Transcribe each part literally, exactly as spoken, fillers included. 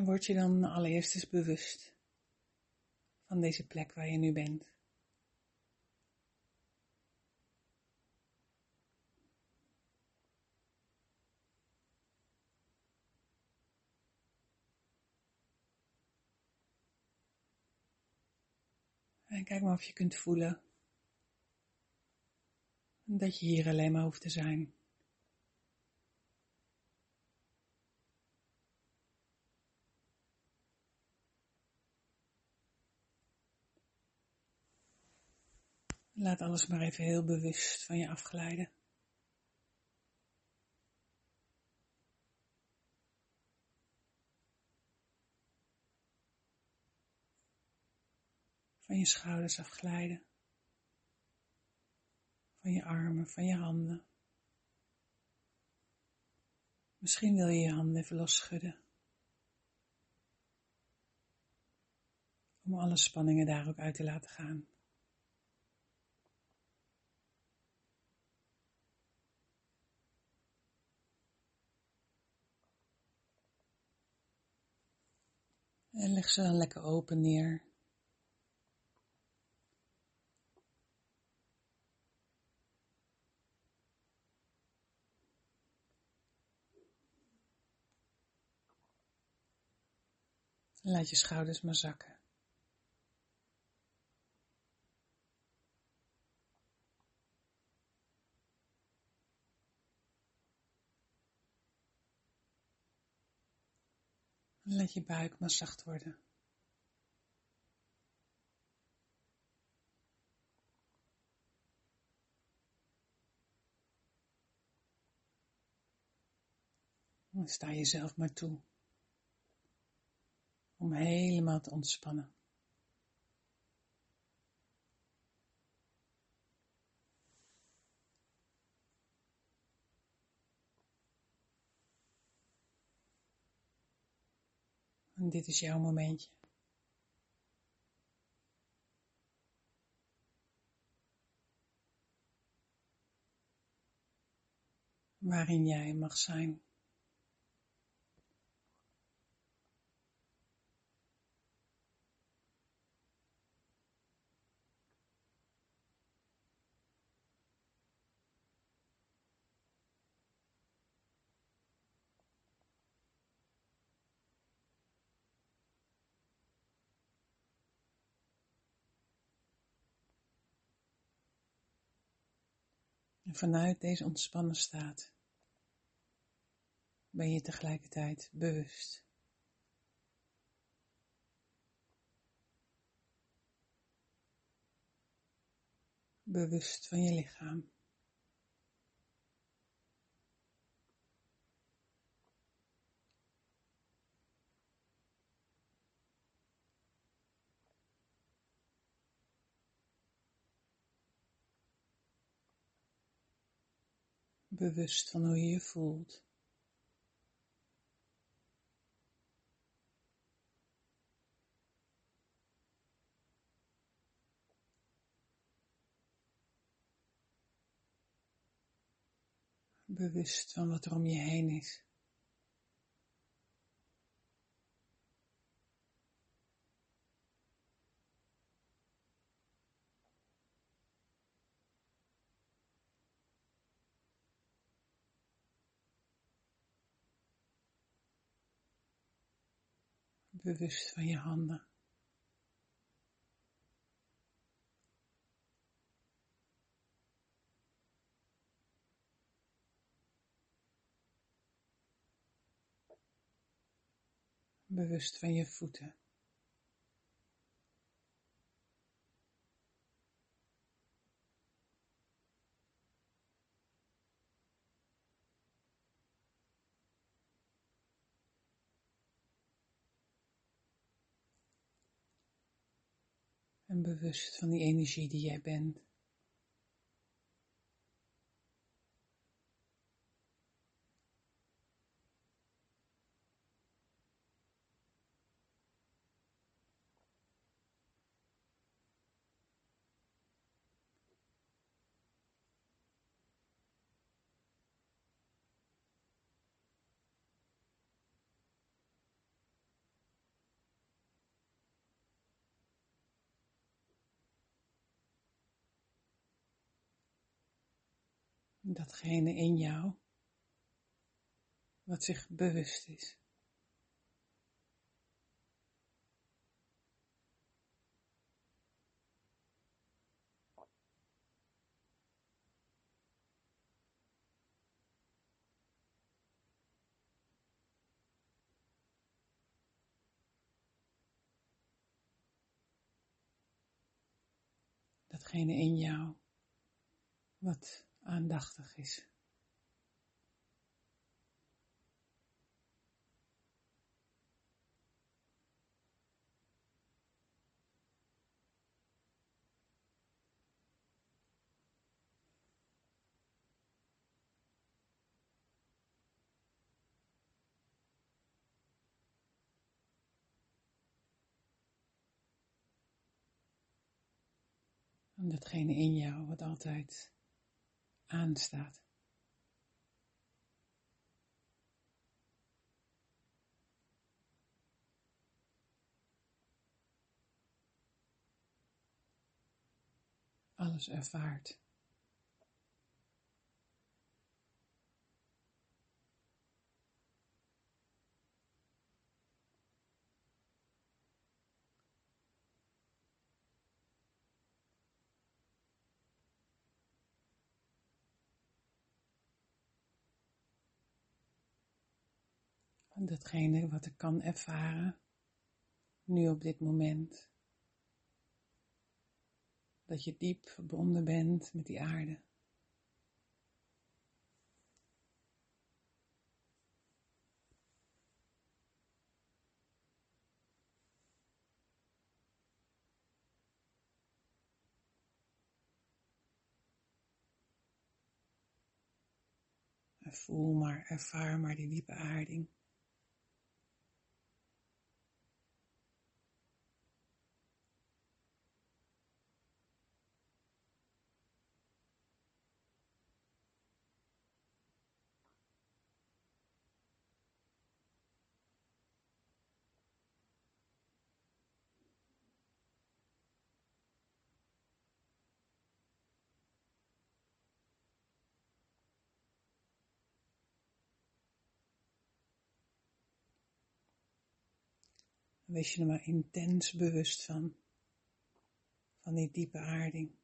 En word je dan allereerst eens bewust van deze plek waar je nu bent. En kijk maar of je kunt voelen dat je hier alleen maar hoeft te zijn. Laat alles maar even heel bewust van je afglijden. Van je schouders afglijden. Van je armen, van je handen. Misschien wil je je handen even losschudden. Om alle spanningen daar ook uit te laten gaan. En leg ze dan lekker open neer. En laat je schouders maar zakken. En laat je buik maar zacht worden. En sta jezelf maar toe. Om helemaal te ontspannen. En dit is jouw momentje. Waarin jij mag zijn. En vanuit deze ontspannen staat ben je tegelijkertijd bewust. Bewust van je lichaam. Bewust van hoe je je voelt. Bewust van wat er om je heen is. Bewust van je handen. Bewust van je voeten. En bewust van die energie die jij bent. datgene in jou wat zich bewust is. Datgene in jou wat aandachtig is. En datgene in jou wat altijd aanstaat. Alles ervaart. En datgene wat ik kan ervaren, nu op dit moment, dat je diep verbonden bent met die aarde. En voel maar, ervaar maar die diepe aarding. Wees je er maar intens bewust van, van die diepe aarding.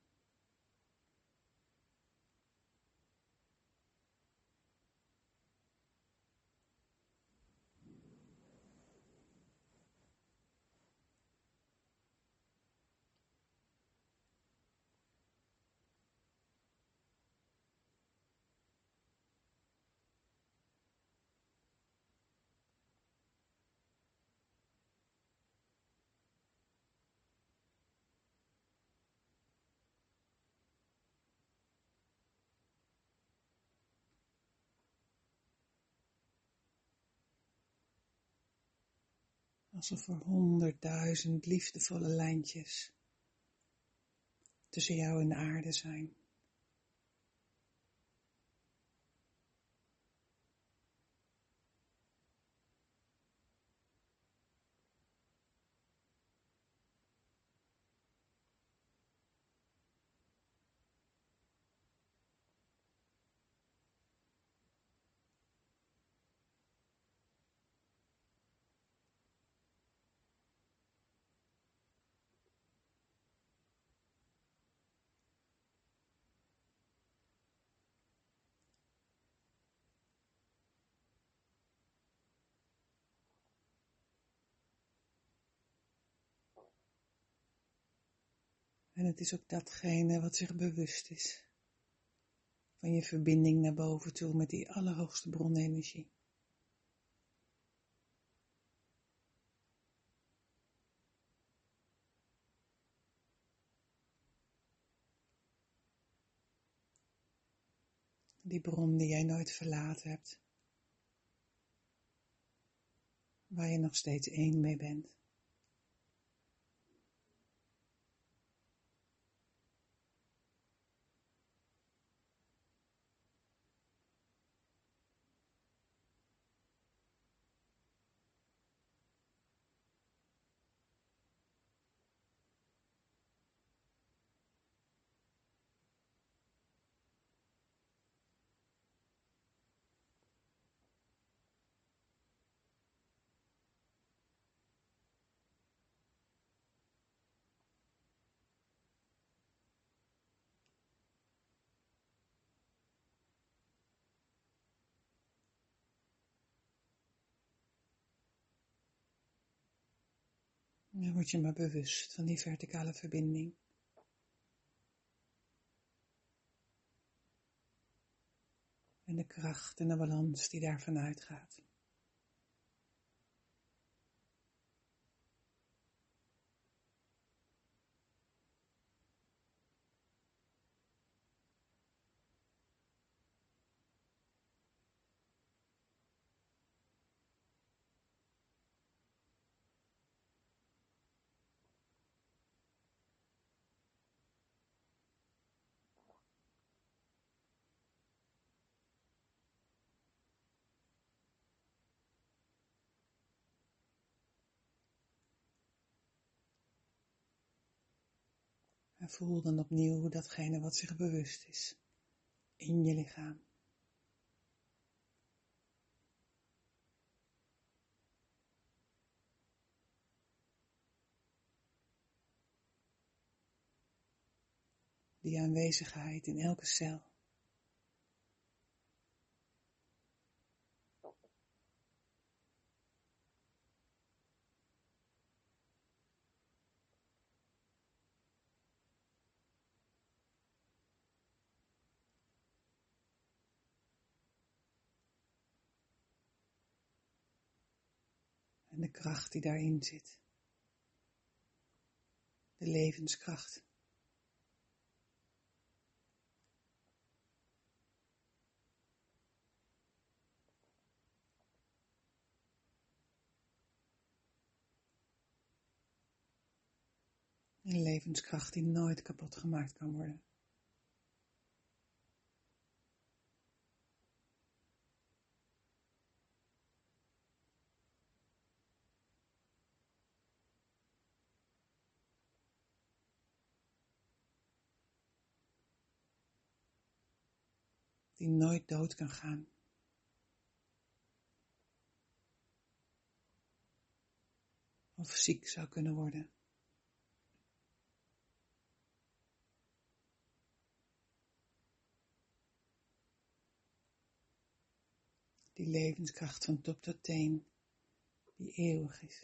Alsof er honderdduizend liefdevolle lijntjes tussen jou en de aarde zijn. En het is ook datgene wat zich bewust is van je verbinding naar boven toe met die allerhoogste bronenergie. Die bron die jij nooit verlaten hebt, waar je nog steeds één mee bent. Dan word je maar bewust van die verticale verbinding. En de kracht en de balans die daarvan uitgaat. En voel dan opnieuw datgene wat zich bewust is in je lichaam. Die aanwezigheid in elke cel. En de kracht die daarin zit. De levenskracht. Een levenskracht die nooit kapot gemaakt kan worden. Die nooit dood kan gaan. Of ziek zou kunnen worden. Die levenskracht van top tot teen, die eeuwig is.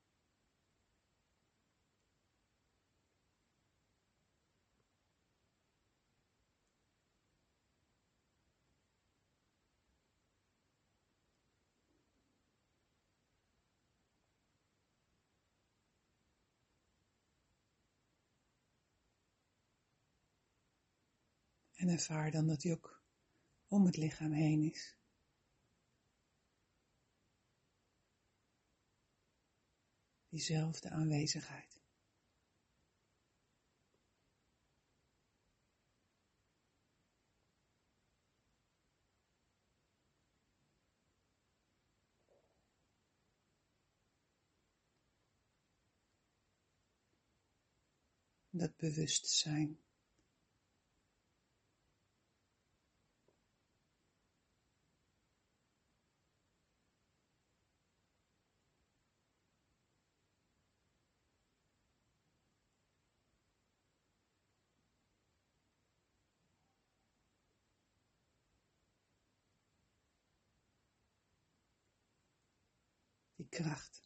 En ervaar dan dat hij ook om het lichaam heen is. Diezelfde aanwezigheid. Dat bewustzijn. Die kracht.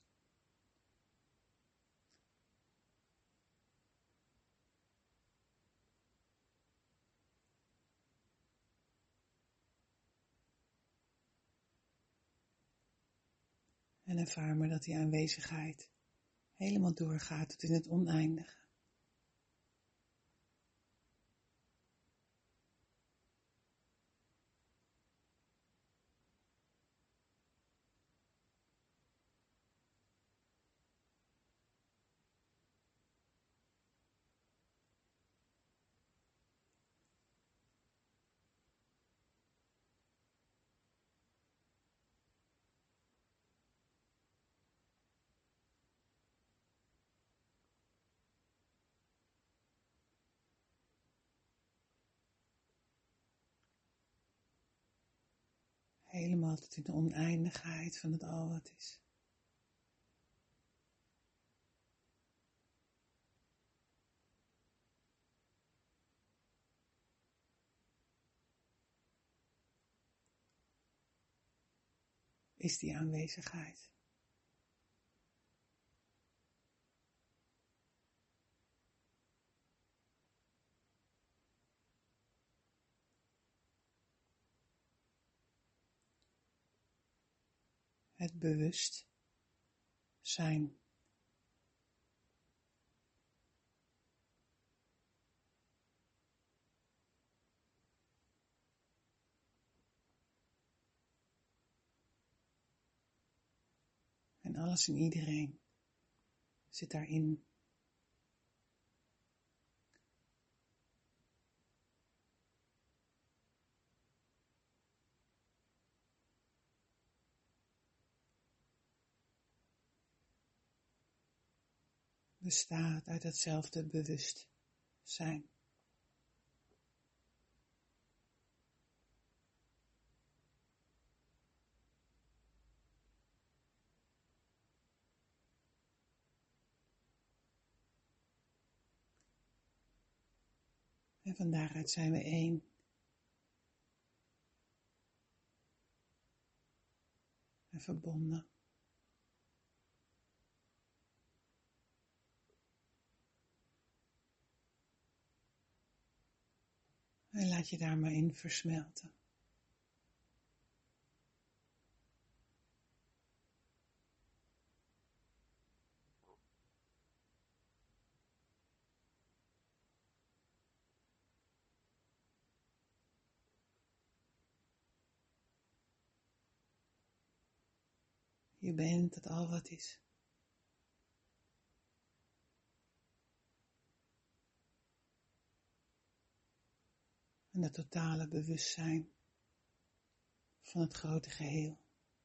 En ervaar maar dat die aanwezigheid helemaal doorgaat tot in het oneindige. Helemaal tot in de oneindigheid van het al wat is. Is die aanwezigheid. het bewust zijn. En alles en iedereen zit daarin. Bestaat uit hetzelfde bewustzijn. En van daaruit zijn we één. En verbonden. En laat je daar maar in versmelten. Je bent het al wat is. En het totale bewustzijn van het grote geheel.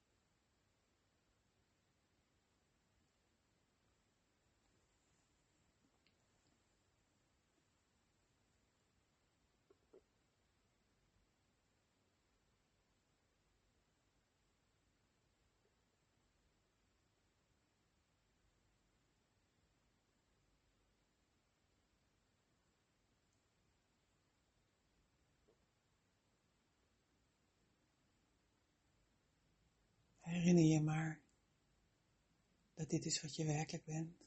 Herinner je maar dat dit is wat je werkelijk bent.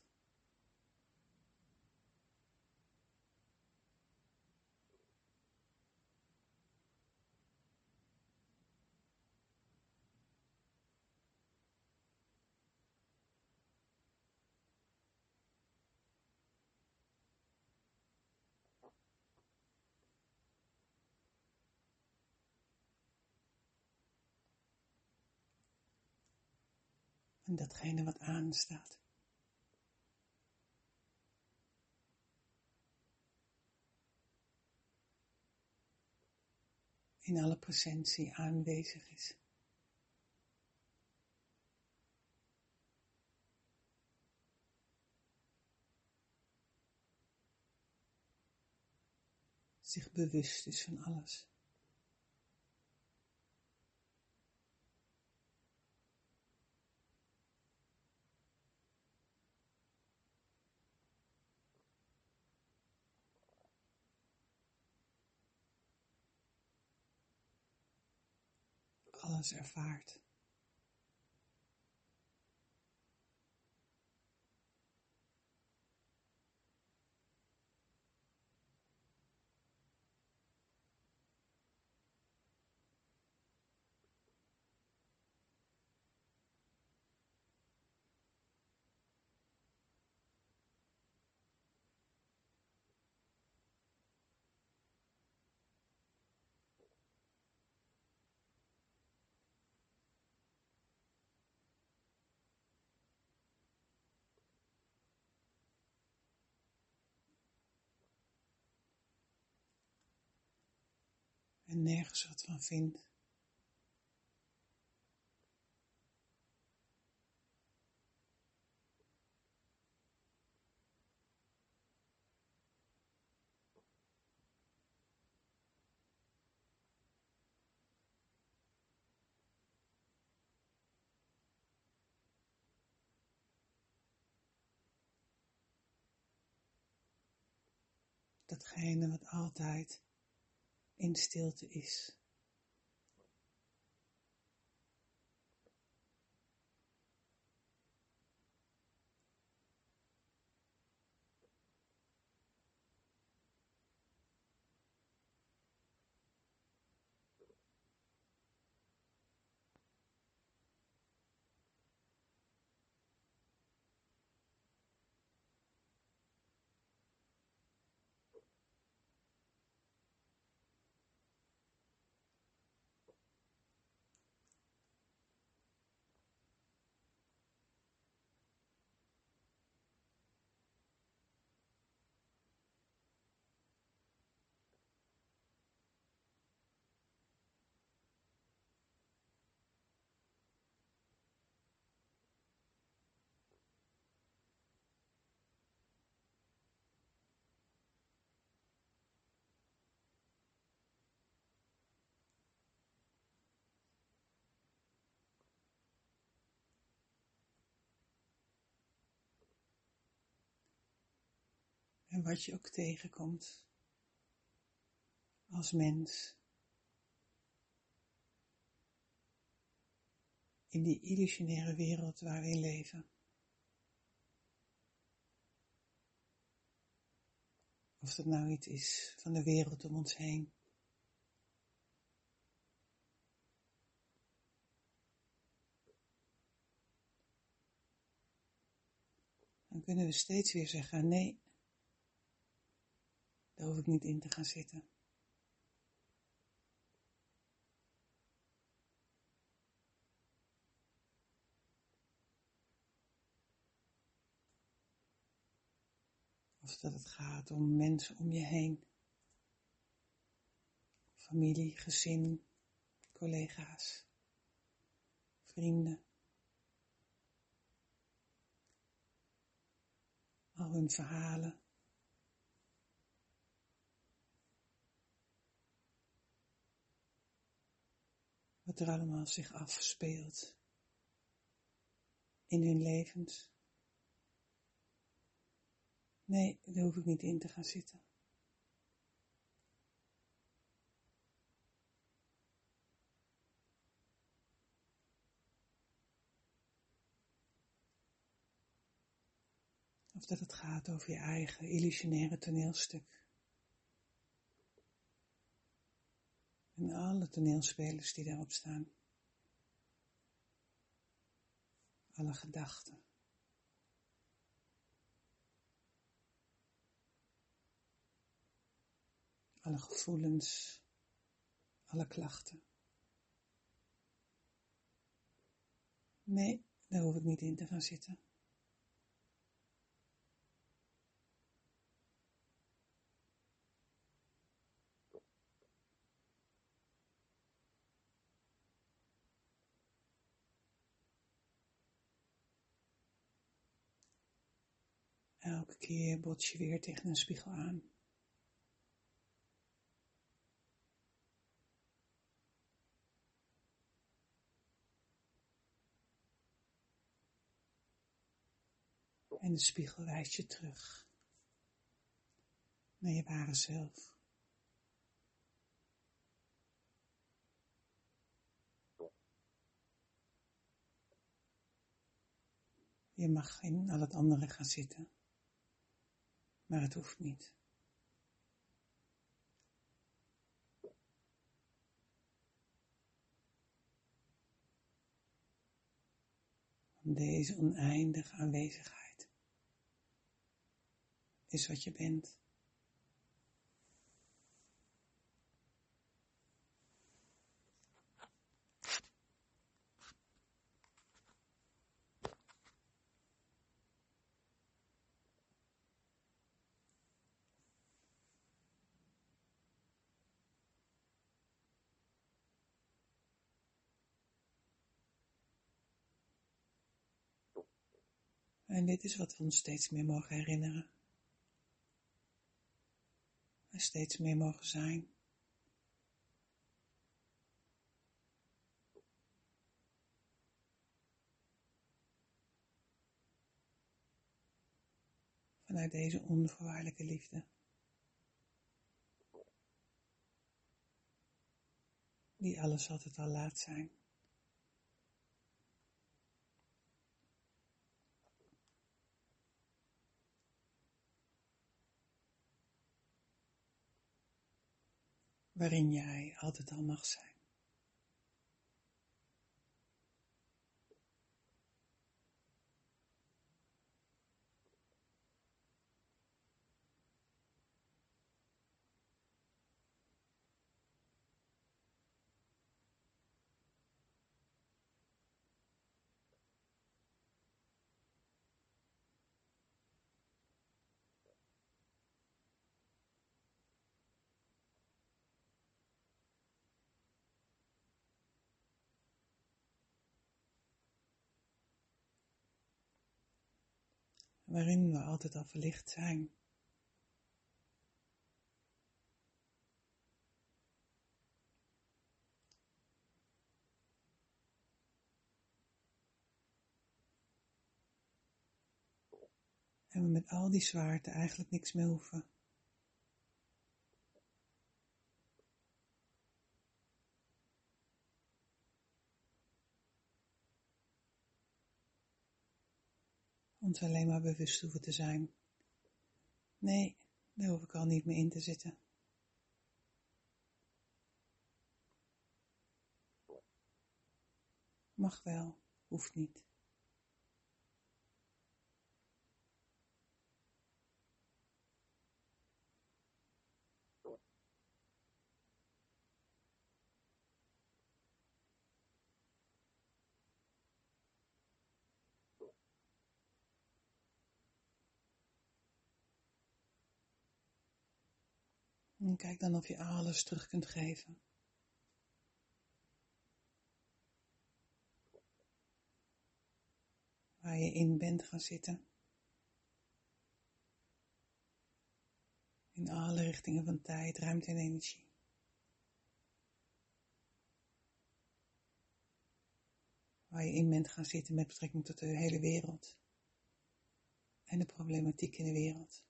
En datgene wat aanstaat. In alle presentie aanwezig is. Zich bewust is van alles. Alles ervaart. En nergens wat van vindt. Datgene wat altijd in stilte is. En wat je ook tegenkomt als mens in die illusionaire wereld waar we in leven. Of dat nou iets is van de wereld om ons heen. Dan kunnen we steeds weer zeggen, nee, daar hoef ik niet in te gaan zitten. Of dat het gaat om mensen om je heen. Familie, gezin, collega's, vrienden. Al hun verhalen. Wat er allemaal zich afspeelt in hun levens. Nee, daar hoef ik niet in te gaan zitten. Of dat het gaat over je eigen illusionaire toneelstuk. En alle toneelspelers die daarop staan. Alle gedachten. Alle gevoelens. Alle klachten. Nee, daar hoef ik niet in te gaan zitten. Elke keer bots je weer tegen een spiegel aan. En de spiegel wijst je terug naar je ware zelf. Je mag in al het andere gaan zitten, maar het hoeft niet. Om deze oneindige aanwezigheid is wat je bent. En dit is wat we ons steeds meer mogen herinneren. En steeds meer mogen zijn. Vanuit deze onvoorwaardelijke liefde. Die alles altijd al laat zijn. Waarin jij altijd al mag zijn. Waarin we altijd al verlicht zijn. En we met al die zwaarte eigenlijk niks meer hoeven. Ons alleen maar bewust hoeven te zijn. Nee, daar hoef ik al niet meer in te zitten. Mag wel, hoeft niet. En kijk dan of je alles terug kunt geven. Waar je in bent gaan zitten. In alle richtingen van tijd, ruimte en energie. Waar je in bent gaan zitten met betrekking tot de hele wereld. En de problematiek in de wereld.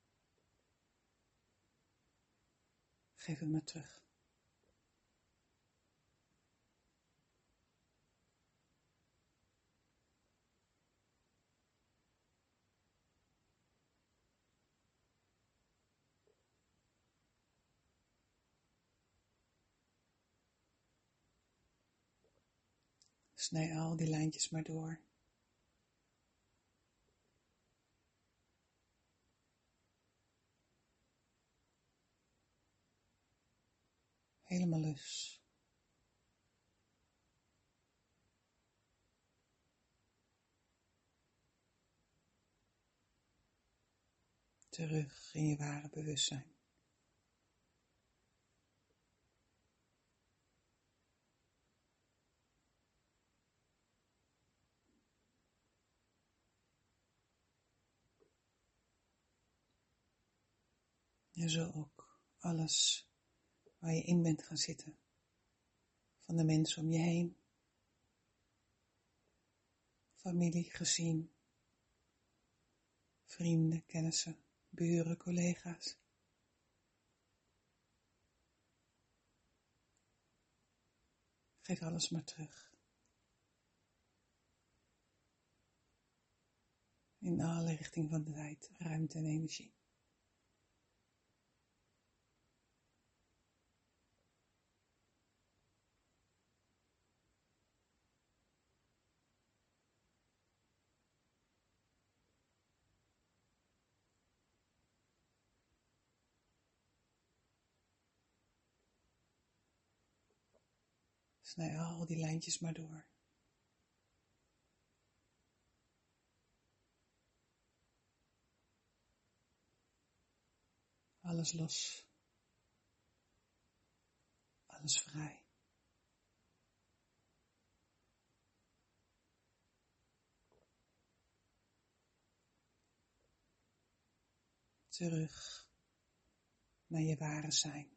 Geef het maar terug. Snij al die lijntjes maar door. Helemaal los. Terug in je ware bewustzijn. En zo ook alles waar je in bent gaan zitten. Van de mensen om je heen. Familie, gezin. Vrienden, kennissen, buren, collega's. Geef alles maar terug. In alle richtingen van de tijd, ruimte en energie. Snij al die lijntjes maar door. Alles los. Alles vrij. Terug naar je ware zijn.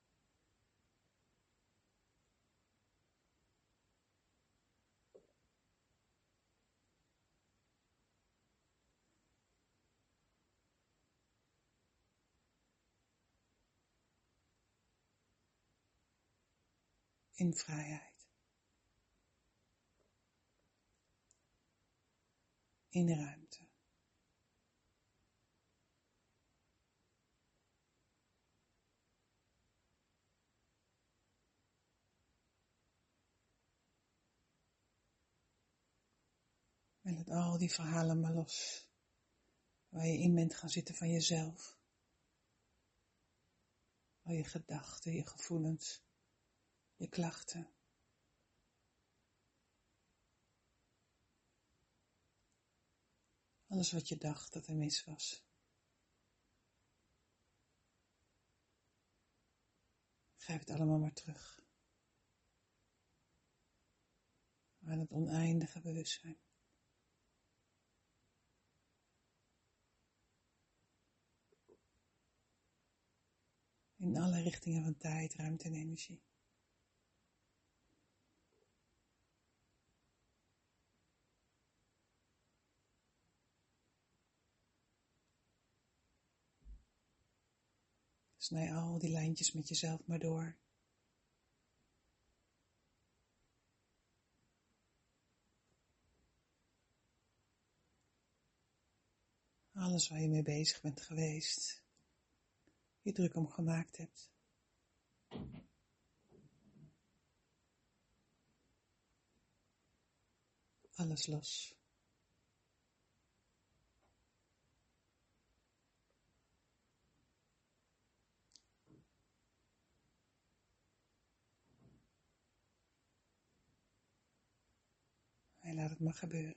In vrijheid. In de ruimte. En laat al die verhalen maar los. Waar je in bent gaan zitten van jezelf. Al je gedachten, je gevoelens, je klachten. Alles wat je dacht dat er mis was. Geef het allemaal maar terug. Aan het oneindige bewustzijn. In alle richtingen van tijd, ruimte en energie. Snij al die lijntjes met jezelf maar door. Alles waar je mee bezig bent geweest, je druk om gemaakt hebt. Alles los. En laat het maar gebeuren.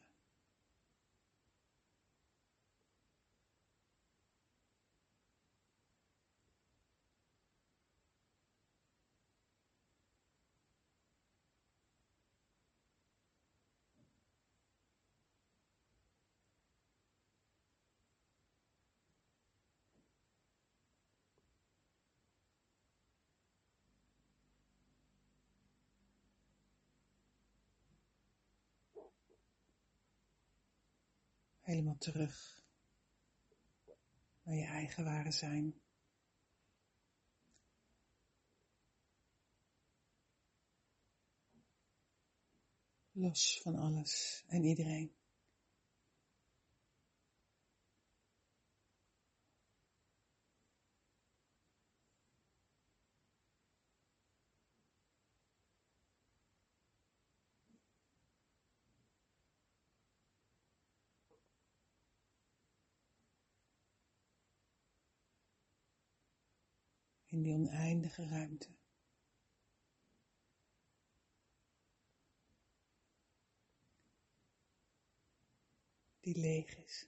Helemaal terug naar je eigen ware zijn. Los van alles en iedereen. In die oneindige ruimte. Die leeg is.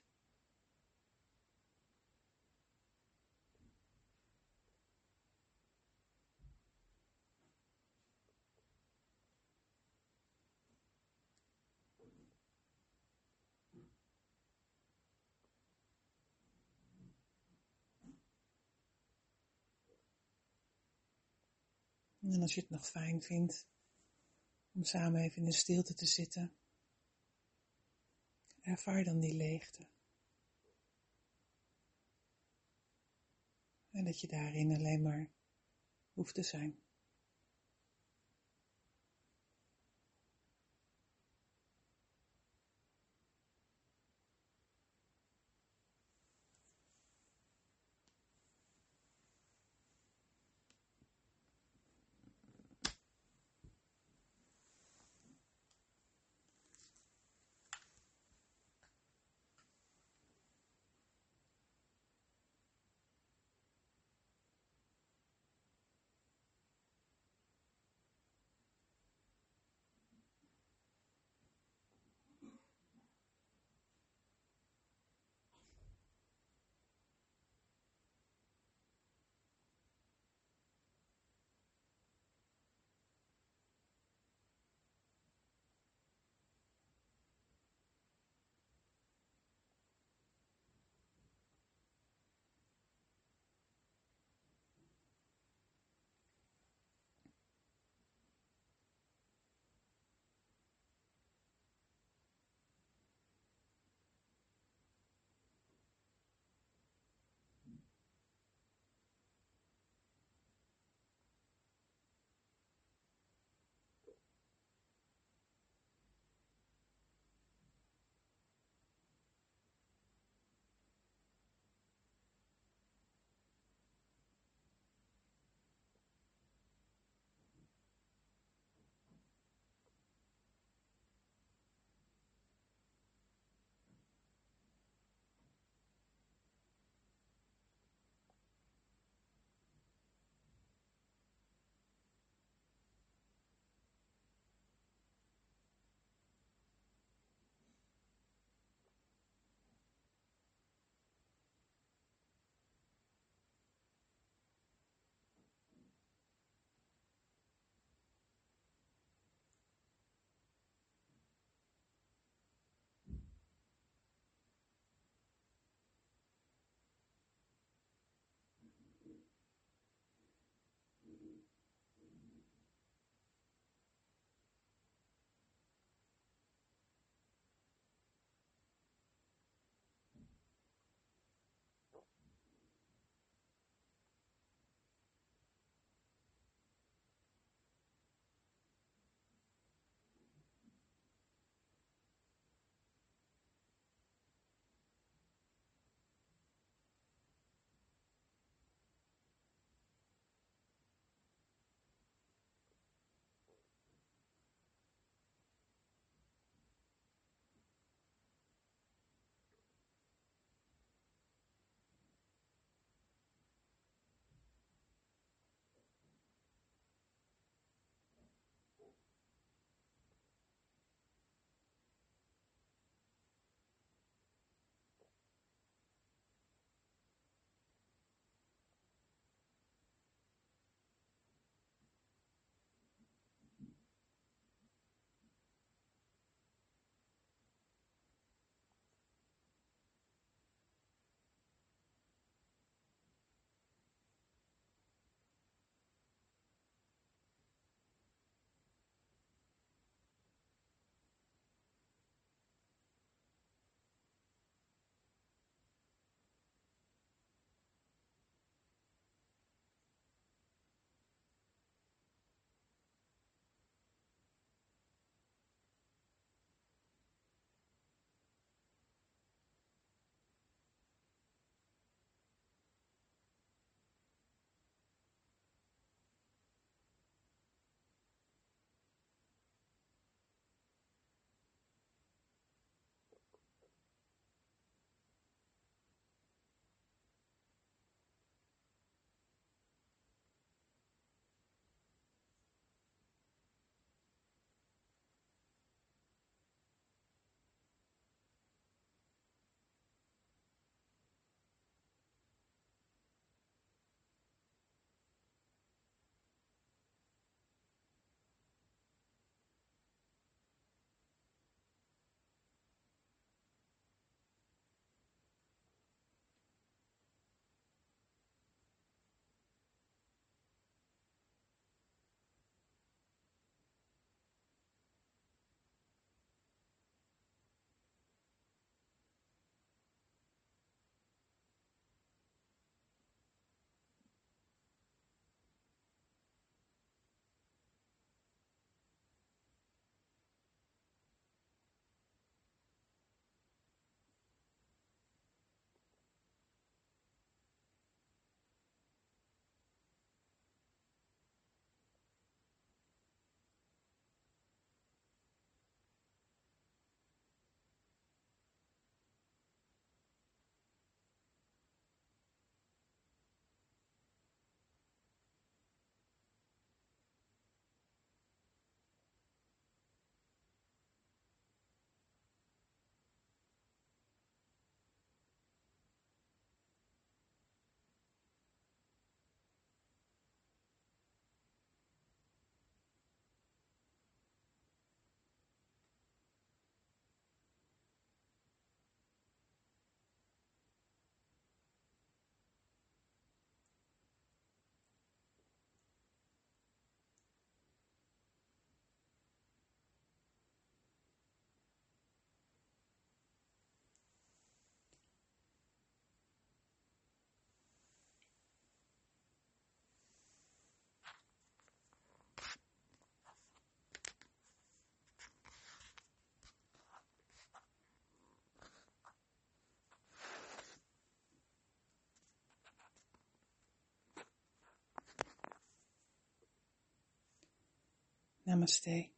En als je het nog fijn vindt om samen even in de stilte te zitten, ervaar dan die leegte. En dat je daarin alleen maar hoeft te zijn. Namaste.